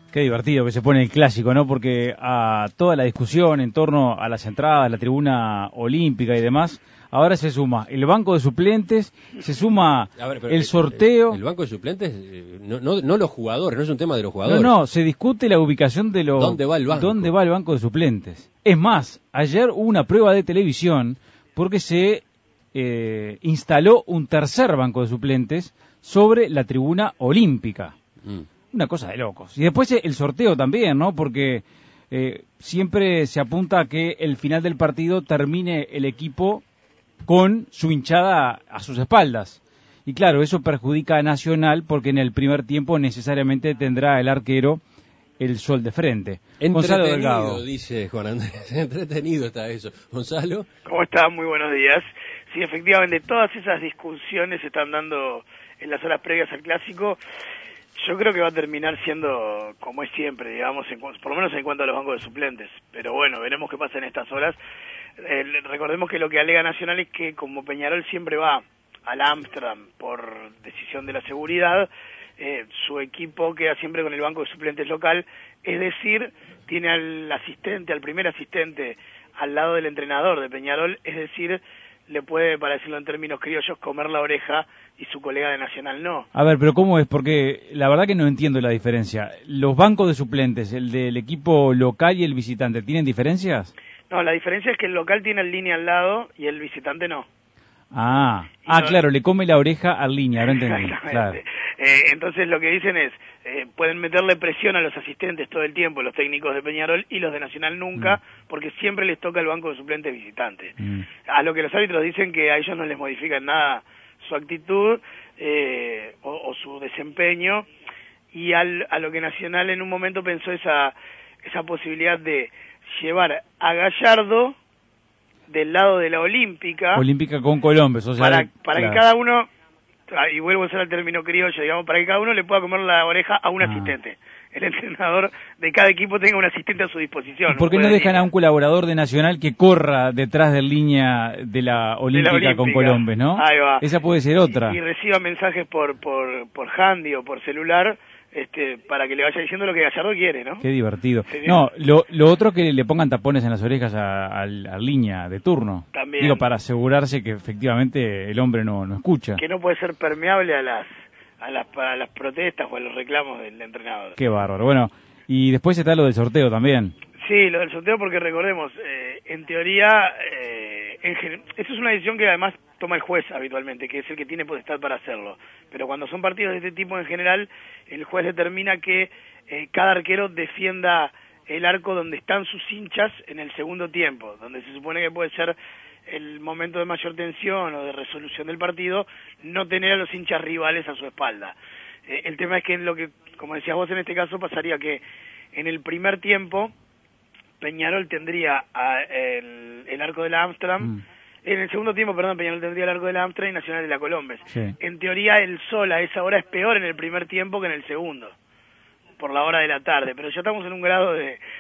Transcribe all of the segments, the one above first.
Qué divertido que se pone el clásico, ¿no? Porque a toda la discusión en torno a las entradas, la tribuna olímpica y demás, ahora se suma el banco de suplentes, se suma el sorteo. El banco de suplentes, no los jugadores, no es un tema de los jugadores. No, se discute la ubicación de los... ¿Dónde va el banco? ¿Dónde va el banco de suplentes? Es más, ayer hubo una prueba de televisión porque se instaló un tercer banco de suplentes sobre la tribuna olímpica. Una cosa de locos. Y después el sorteo también, ¿no? Porque siempre se apunta a que el final del partido termine el equipo con su hinchada a sus espaldas. Y claro, eso perjudica a Nacional porque en el primer tiempo necesariamente tendrá el arquero el sol de frente. Gonzalo Delgado. Dice Juan Andrés. Entretenido está eso. Gonzalo. ¿Cómo está? Muy buenos días. Sí, efectivamente, todas esas discusiones se están dando en las horas previas al Clásico. Yo creo que va a terminar siendo como es siempre, digamos, por lo menos en cuanto a los bancos de suplentes. Pero bueno, veremos qué pasa en estas horas. Recordemos que lo que alega Nacional es que como Peñarol siempre va al Amsterdam por decisión de la seguridad, su equipo queda siempre con el banco de suplentes local, es decir, tiene al primer asistente al lado del entrenador de Peñarol, es decir, le puede, para decirlo en términos criollos, comer la oreja y su colega de Nacional no. A ver, pero ¿cómo es? Porque la verdad que no entiendo la diferencia. ¿Los bancos de suplentes, el del equipo local y el visitante, tienen diferencias? No, la diferencia es que el local tiene el línea al lado y el visitante no. Claro, le come la oreja al línea, ahora entendí. Claro. Entonces lo que dicen es, pueden meterle presión a los asistentes todo el tiempo, los técnicos de Peñarol y los de Nacional nunca, porque siempre les toca el banco de suplentes visitantes. A lo que los árbitros dicen que a ellos no les modifican nada su actitud o su desempeño, y a lo que Nacional en un momento pensó esa posibilidad de llevar a Gallardo del lado de la Olímpica con Colombes, o sea, para que cada uno, y vuelvo a usar el término criollo, digamos, para que cada uno le pueda comer la oreja a un asistente. El entrenador de cada equipo tenga un asistente a su disposición. ¿Por qué no dejan a un colaborador de Nacional que corra detrás de línea de la Olímpica con Colombes, no? Ahí va. Esa puede ser otra. Y reciba mensajes por handy o por celular, para que le vaya diciendo lo que Gallardo quiere, ¿no? Qué divertido. No, lo otro es que le pongan tapones en las orejas a línea de turno. También. Digo, para asegurarse que efectivamente el hombre no escucha. Que no puede ser permeable a las protestas o a los reclamos del entrenador. Qué bárbaro. Bueno, y después está lo del sorteo también. Sí, lo del sorteo porque recordemos, en teoría, eso es una decisión que además toma el juez habitualmente, que es el que tiene potestad para hacerlo. Pero cuando son partidos de este tipo en general, el juez determina que cada arquero defienda el arco donde están sus hinchas en el segundo tiempo, donde se supone que puede ser el momento de mayor tensión o de resolución del partido, no tener a los hinchas rivales a su espalda. El tema es que lo que, como decías vos en este caso, pasaría que en el primer tiempo Peñarol tendría el arco de la Amsterdam, en el segundo tiempo, Peñarol tendría el arco de la Amsterdam y Nacional de la Colombes. Sí. En teoría el sol a esa hora es peor en el primer tiempo que en el segundo, por la hora de la tarde, pero ya estamos en un grado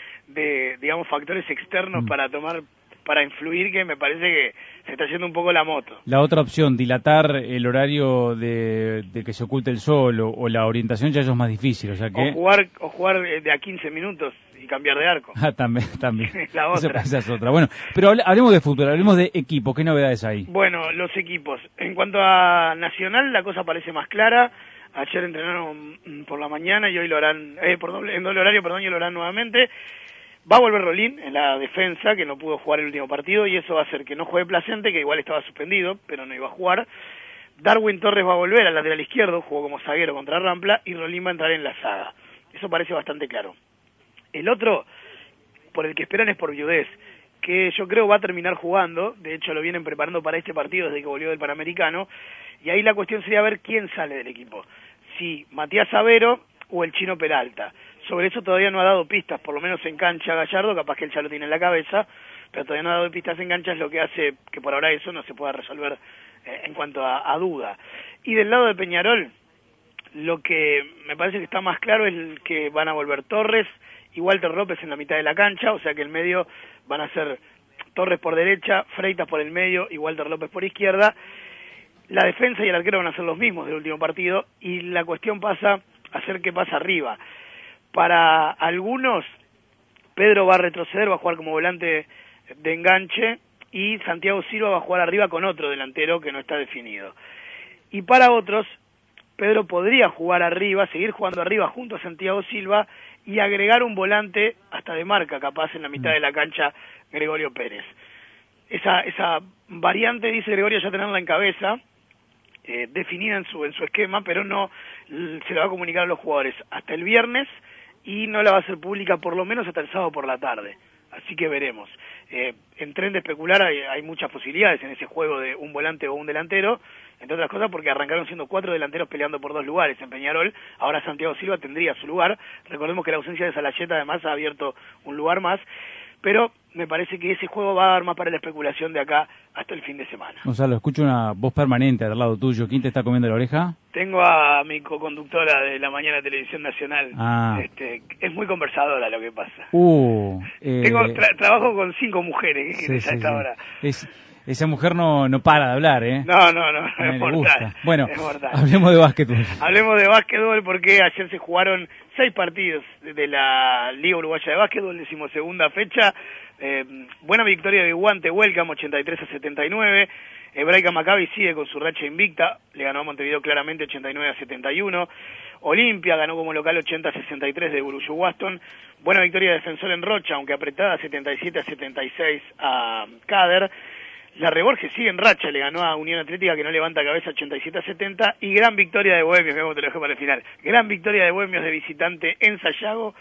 de digamos, factores externos para influir, que me parece que se está yendo un poco la moto. La otra opción, dilatar el horario de que se oculte el sol o la orientación, ya eso es más difícil, o sea que... O jugar de a 15 minutos y cambiar de arco. También. La otra. Esa es otra. Bueno, pero hablemos de fútbol, hablemos de equipos, ¿qué novedades hay? Bueno, los equipos. En cuanto a Nacional, la cosa parece más clara. Ayer entrenaron por la mañana y hoy lo harán, en doble horario, y lo harán nuevamente. Va a volver Rolín en la defensa, que no pudo jugar el último partido, y eso va a hacer que no juegue Placente, que igual estaba suspendido, pero no iba a jugar. Darwin Torres va a volver al lateral izquierdo, jugó como zaguero contra Rampla, y Rolín va a entrar en la saga. Eso parece bastante claro. El otro, por el que esperan, es por Viudés, que yo creo va a terminar jugando. De hecho lo vienen preparando para este partido desde que volvió del Panamericano, y ahí la cuestión sería ver quién sale del equipo, si Matías Avero o el Chino Peralta. Sobre eso todavía no ha dado pistas, por lo menos en cancha Gallardo, capaz que él ya lo tiene en la cabeza, pero todavía no ha dado pistas en cancha, es lo que hace que por ahora eso no se pueda resolver en cuanto a duda. Y del lado de Peñarol, lo que me parece que está más claro es que van a volver Torres y Walter López en la mitad de la cancha, o sea que el medio van a ser Torres por derecha, Freitas por el medio y Walter López por izquierda. La defensa y el arquero van a ser los mismos del último partido, y la cuestión pasa a ser qué pasa arriba, Para algunos, Pedro va a retroceder, va a jugar como volante de enganche, y Santiago Silva va a jugar arriba con otro delantero que no está definido. Y para otros, Pedro podría jugar arriba, seguir jugando arriba junto a Santiago Silva y agregar un volante hasta de marca, capaz en la mitad de la cancha, Gregorio Pérez. Esa variante, dice Gregorio, ya tenerla en cabeza, definida en su esquema, pero no se la va a comunicar a los jugadores hasta el viernes y no la va a hacer pública por lo menos hasta el sábado por la tarde. Así que veremos. En tren de especular hay muchas posibilidades en ese juego de un volante o un delantero, entre otras cosas porque arrancaron siendo 4 delanteros peleando por 2 lugares en Peñarol. Ahora Santiago Silva tendría su lugar. Recordemos que la ausencia de Salayeta además ha abierto un lugar más, pero me parece que ese juego va a dar más para la especulación de acá hasta el fin de semana. Gonzalo, escucho una voz permanente al lado tuyo. ¿Quién te está comiendo la oreja? Tengo a mi coconductora de la mañana de Televisión Nacional. Es muy conversadora lo que pasa. Trabajo con 5 mujeres, ¿qué querés a esta hora? Esa mujer no para de hablar, ¿eh? No, es mortal. Bueno, es mortal. Hablemos de básquetbol. Hablemos de básquetbol porque ayer se jugaron 6 partidos de la Liga Uruguaya de Básquetbol, 12ª fecha. Buena victoria de Guante Welcome, 83-79. Hebraica Maccabi sigue con su racha invicta, le ganó a Montevideo claramente 89-71. Olimpia ganó como local 80-63 de Burullo Waston. Buena victoria de Defensor en Rocha, aunque apretada, 77-76 a Cader. La Reborges sigue en racha, le ganó a Unión Atlética que no levanta cabeza 87-70, y gran victoria de Bohemios, te lo dejo para el final, gran victoria de Bohemios de visitante en Sayago,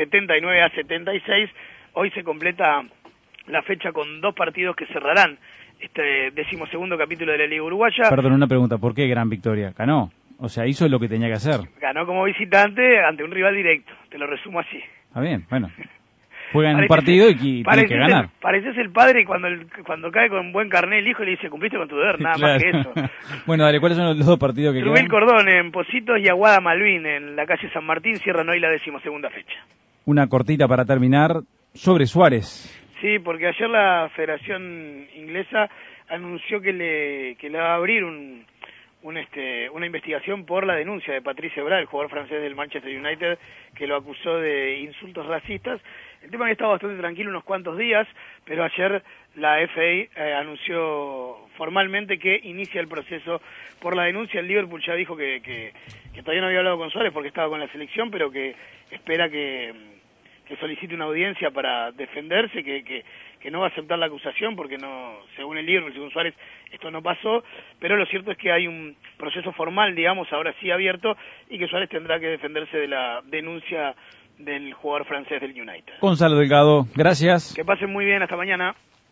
79-76, hoy se completa la fecha con 2 partidos que cerrarán este 12º capítulo de la Liga Uruguaya. Perdón, una pregunta, ¿por qué gran victoria? Ganó, o sea, hizo lo que tenía que hacer. Ganó como visitante ante un rival directo, te lo resumo así. Está bien, bueno. Juegan un partido y tiene que ganar. Pareces el padre cuando cae con buen carnet el hijo y le dice, cumpliste con tu deber, nada claro. más que eso. Bueno, dale, ¿cuáles son los 2 partidos que Rubén quedan? Cordón en Positos y Aguada Malvin en la calle San Martín cierran hoy la 12ª fecha. Una cortita para terminar sobre Suárez. Sí, porque ayer la Federación Inglesa anunció que le va a abrir una investigación por la denuncia de Patrice Evra, el jugador francés del Manchester United, que lo acusó de insultos racistas. El tema había estado bastante tranquilo unos cuantos días, pero ayer la FA anunció formalmente que inicia el proceso por la denuncia. El Liverpool ya dijo que todavía no había hablado con Suárez porque estaba con la selección, pero que espera que solicite una audiencia para defenderse, que no va a aceptar la acusación porque no, según el Liverpool, según Suárez, esto no pasó, pero lo cierto es que hay un proceso formal, digamos, ahora sí abierto, y que Suárez tendrá que defenderse de la denuncia del jugador francés del United. Gonzalo Delgado, gracias. Que pasen muy bien, hasta mañana.